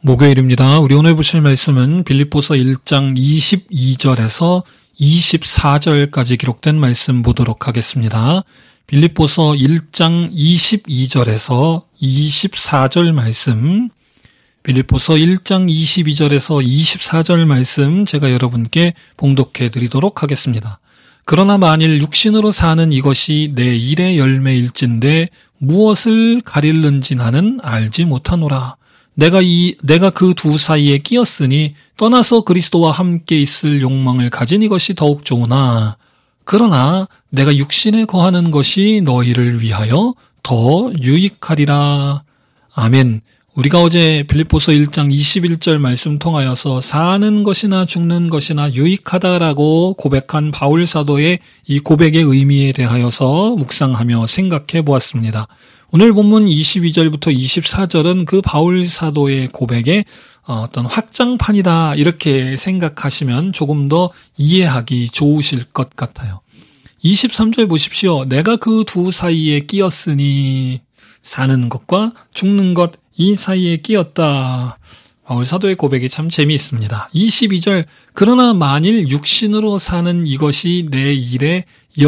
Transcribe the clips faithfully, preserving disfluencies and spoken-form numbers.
목요일입니다. 우리 오늘 보실 말씀은 빌립보서 일 장 이십이 절에서 이십사 절까지 기록된 말씀 보도록 하겠습니다. 빌립보서 일 장 이십이 절에서 이십사 절 말씀, 빌립보서 일 장 이십이 절에서 이십사 절 말씀 제가 여러분께 봉독해 드리도록 하겠습니다. 그러나 만일 육신으로 사는 이것이 내 일의 열매일진데 무엇을 가릴는지 나는 알지 못하노라. 내가 이, 내가 그 두 사이에 끼었으니 떠나서 그리스도와 함께 있을 욕망을 가진 이것이 더욱 좋으나, 그러나 내가 육신에 거하는 것이 너희를 위하여 더 유익하리라. 아멘. 우리가 어제 빌립보서 일 장 이십일 절 말씀 통하여서 사는 것이나 죽는 것이나 유익하다라고 고백한 바울 사도의 이 고백의 의미에 대하여서 묵상하며 생각해 보았습니다. 오늘 본문 이십이 절부터 이십사 절은 그 바울 사도의 고백의 어떤 확장판이다, 이렇게 생각하시면 조금 더 이해하기 좋으실 것 같아요. 이십삼 절 보십시오. 내가 그 두 사이에 끼었으니, 사는 것과 죽는 것 이 사이에 끼었다. 바울 사도의 고백이 참 재미있습니다. 이십이 절, 그러나 만일 육신으로 사는 이것이 내 일의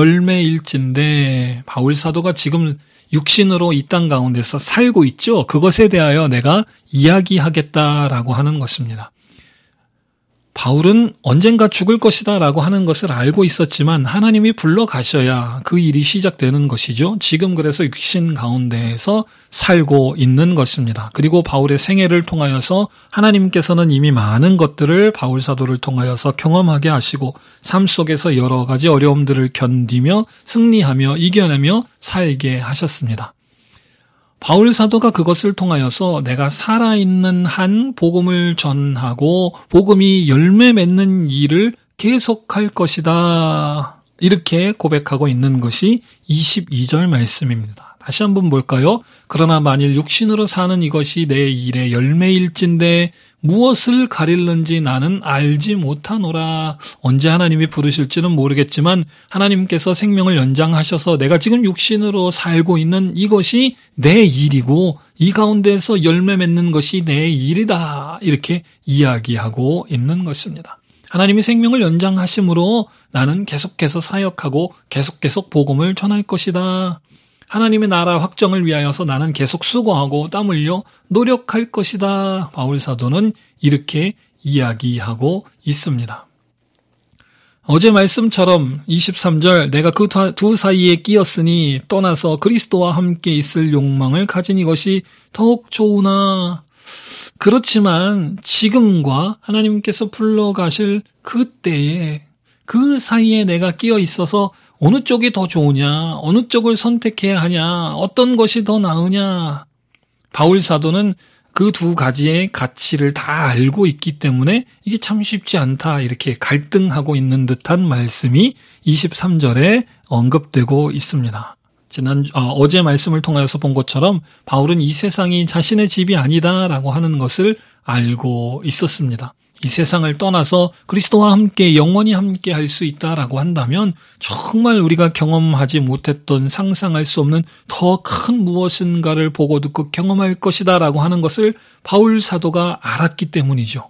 열매일진데, 바울 사도가 지금 육신으로 이 땅 가운데서 살고 있죠. 그것에 대하여 내가 이야기하겠다라고 하는 것입니다. 바울은 언젠가 죽을 것이다 라고 하는 것을 알고 있었지만 하나님이 불러가셔야 그 일이 시작되는 것이죠. 지금 그래서 육신 가운데에서 살고 있는 것입니다. 그리고 바울의 생애를 통하여서 하나님께서는 이미 많은 것들을 바울 사도를 통하여서 경험하게 하시고 삶 속에서 여러 가지 어려움들을 견디며 승리하며 이겨내며 살게 하셨습니다. 바울 사도가 그것을 통하여서 내가 살아있는 한 복음을 전하고 복음이 열매 맺는 일을 계속할 것이다, 이렇게 고백하고 있는 것이 이십이 절 말씀입니다. 다시 한번 볼까요? 그러나 만일 육신으로 사는 이것이 내 일의 열매일진데 무엇을 가릴는지 나는 알지 못하노라. 언제 하나님이 부르실지는 모르겠지만 하나님께서 생명을 연장하셔서 내가 지금 육신으로 살고 있는 이것이 내 일이고 이 가운데서 열매 맺는 것이 내 일이다, 이렇게 이야기하고 있는 것입니다. 하나님이 생명을 연장하심으로 나는 계속해서 사역하고 계속 계속 복음을 전할 것이다. 하나님의 나라 확정을 위하여서 나는 계속 수고하고 땀 흘려 노력할 것이다. 바울 사도는 이렇게 이야기하고 있습니다. 어제 말씀처럼 이십삼 절, 내가 그 두 사이에 끼었으니 떠나서 그리스도와 함께 있을 욕망을 가진 이것이 더욱 좋으나, 그렇지만 지금과 하나님께서 불러가실 그때에 그 사이에 내가 끼어 있어서 어느 쪽이 더 좋으냐, 어느 쪽을 선택해야 하냐, 어떤 것이 더 나으냐. 바울 사도는 그 두 가지의 가치를 다 알고 있기 때문에 이게 참 쉽지 않다, 이렇게 갈등하고 있는 듯한 말씀이 이십삼 절에 언급되고 있습니다. 지난 어, 어제 말씀을 통해서 본 것처럼 바울은 이 세상이 자신의 집이 아니다라고 하는 것을 알고 있었습니다. 이 세상을 떠나서 그리스도와 함께 영원히 함께 할 수 있다라고 한다면 정말 우리가 경험하지 못했던, 상상할 수 없는 더 큰 무엇인가를 보고 듣고 경험할 것이다라고 하는 것을 바울 사도가 알았기 때문이죠.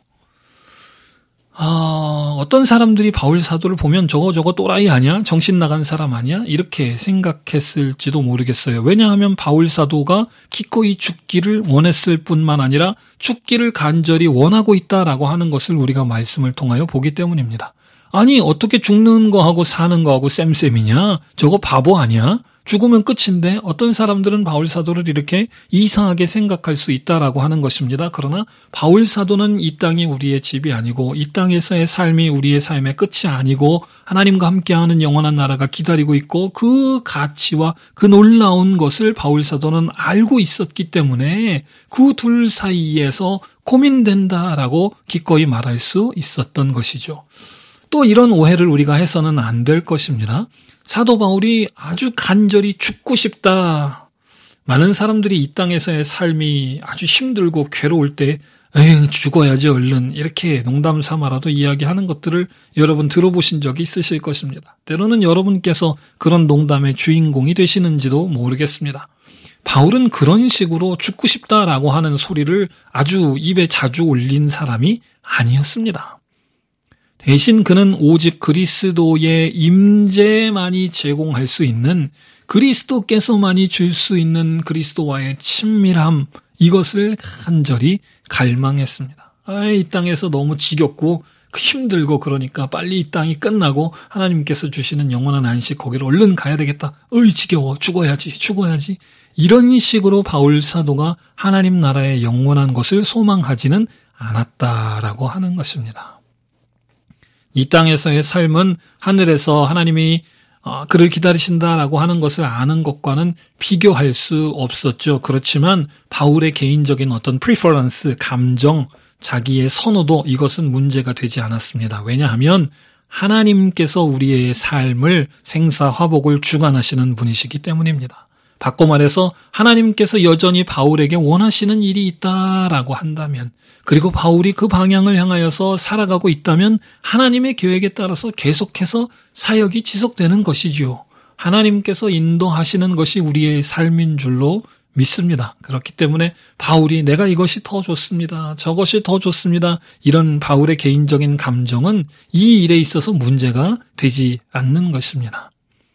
아, 어떤 사람들이 바울 사도를 보면 저거 저거 또라이 아니야? 정신 나간 사람 아니야? 이렇게 생각했을지도 모르겠어요. 왜냐하면 바울 사도가 기꺼이 죽기를 원했을 뿐만 아니라 죽기를 간절히 원하고 있다라고 하는 것을 우리가 말씀을 통하여 보기 때문입니다. 아니, 어떻게 죽는 거하고 사는 거하고 쌤쌤이냐? 저거 바보 아니야? 죽으면 끝인데 어떤 사람들은 바울 사도를 이렇게 이상하게 생각할 수 있다라고 하는 것입니다. 그러나 바울 사도는 이 땅이 우리의 집이 아니고 이 땅에서의 삶이 우리의 삶의 끝이 아니고 하나님과 함께하는 영원한 나라가 기다리고 있고 그 가치와 그 놀라운 것을 바울 사도는 알고 있었기 때문에 그 둘 사이에서 고민된다라고 기꺼이 말할 수 있었던 것이죠. 또 이런 오해를 우리가 해서는 안 될 것입니다. 사도 바울이 아주 간절히 죽고 싶다. 많은 사람들이 이 땅에서의 삶이 아주 힘들고 괴로울 때 에휴, 죽어야지 얼른, 이렇게 농담 삼아라도 이야기하는 것들을 여러분 들어보신 적이 있으실 것입니다. 때로는 여러분께서 그런 농담의 주인공이 되시는지도 모르겠습니다. 바울은 그런 식으로 죽고 싶다라고 하는 소리를 아주 입에 자주 올린 사람이 아니었습니다. 대신 그는 오직 그리스도의 임재만이 제공할 수 있는, 그리스도께서만이 줄 수 있는 그리스도와의 친밀함, 이것을 간절히 갈망했습니다. 아, 이 땅에서 너무 지겹고 힘들고 그러니까 빨리 이 땅이 끝나고 하나님께서 주시는 영원한 안식 거기로 얼른 가야 되겠다. 어이 지겨워. 죽어야지. 죽어야지. 이런 식으로 바울 사도가 하나님 나라의 영원한 것을 소망하지는 않았다라고 하는 것입니다. 이 땅에서의 삶은 하늘에서 하나님이 그를 기다리신다라고 하는 것을 아는 것과는 비교할 수 없었죠. 그렇지만 바울의 개인적인 어떤 프리퍼런스, 감정, 자기의 선호도, 이것은 문제가 되지 않았습니다. 왜냐하면 하나님께서 우리의 삶을 생사화복을 주관하시는 분이시기 때문입니다. 바꿔 말해서 하나님께서 여전히 바울에게 원하시는 일이 있다라고 한다면, 그리고 바울이 그 방향을 향하여서 살아가고 있다면 하나님의 계획에 따라서 계속해서 사역이 지속되는 것이지요. 하나님께서 인도하시는 것이 우리의 삶인 줄로 믿습니다. 그렇기 때문에 바울이 내가 이것이 더 좋습니다. 저것이 더 좋습니다. 이런 바울의 개인적인 감정은 이 일에 있어서 문제가 되지 않는 것입니다.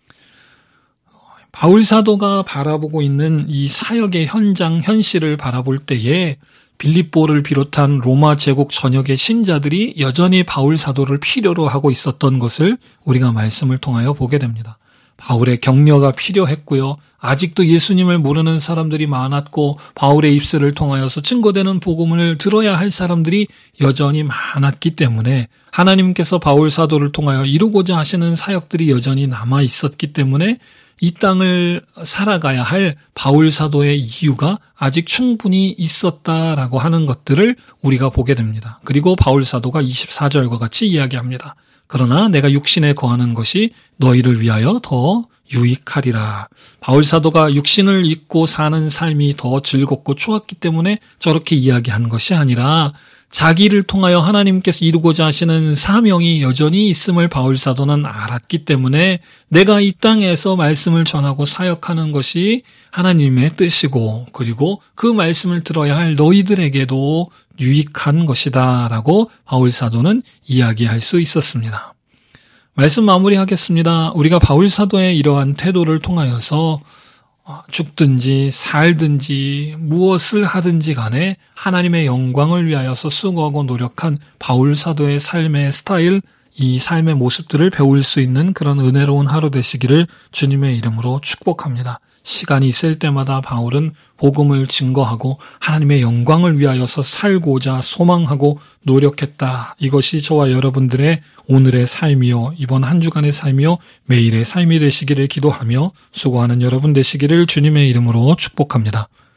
바울 사도가 바라보고 있는 이 사역의 현장, 현실을 바라볼 때에 빌립보를 비롯한 로마 제국 전역의 신자들이 여전히 바울 사도를 필요로 하고 있었던 것을 우리가 말씀을 통하여 보게 됩니다. 바울의 격려가 필요했고요. 아직도 예수님을 모르는 사람들이 많았고 바울의 입술을 통하여서 증거되는 복음을 들어야 할 사람들이 여전히 많았기 때문에 하나님께서 바울 사도를 통하여 이루고자 하시는 사역들이 여전히 남아 있었기 때문에 이 땅을 살아가야 할 바울 사도의 이유가 아직 충분히 있었다라고 하는 것들을 우리가 보게 됩니다. 그리고 바울 사도가 이십사 절과 같이 이야기합니다. 그러나 내가 육신에 거하는 것이 너희를 위하여 더 유익하리라. 바울 사도가 육신을 입고 사는 삶이 더 즐겁고 좋았기 때문에 저렇게 이야기한 것이 아니라 자기를 통하여 하나님께서 이루고자 하시는 사명이 여전히 있음을 바울 사도는 알았기 때문에 내가 이 땅에서 말씀을 전하고 사역하는 것이 하나님의 뜻이고, 그리고 그 말씀을 들어야 할 너희들에게도 유익한 것이다 라고 바울 사도는 이야기할 수 있었습니다. 말씀 마무리하겠습니다. 우리가 바울 사도의 이러한 태도를 통하여서 죽든지 살든지 무엇을 하든지 간에 하나님의 영광을 위하여서 수고하고 노력한 바울 사도의 삶의 스타일, 이 삶의 모습들을 배울 수 있는 그런 은혜로운 하루 되시기를 주님의 이름으로 축복합니다. 시간이 있을 때마다 바울은 복음을 증거하고 하나님의 영광을 위하여서 살고자 소망하고 노력했다. 이것이 저와 여러분들의 오늘의 삶이요, 이번 한 주간의 삶이요, 매일의 삶이 되시기를 기도하며 수고하는 여러분 되시기를 주님의 이름으로 축복합니다.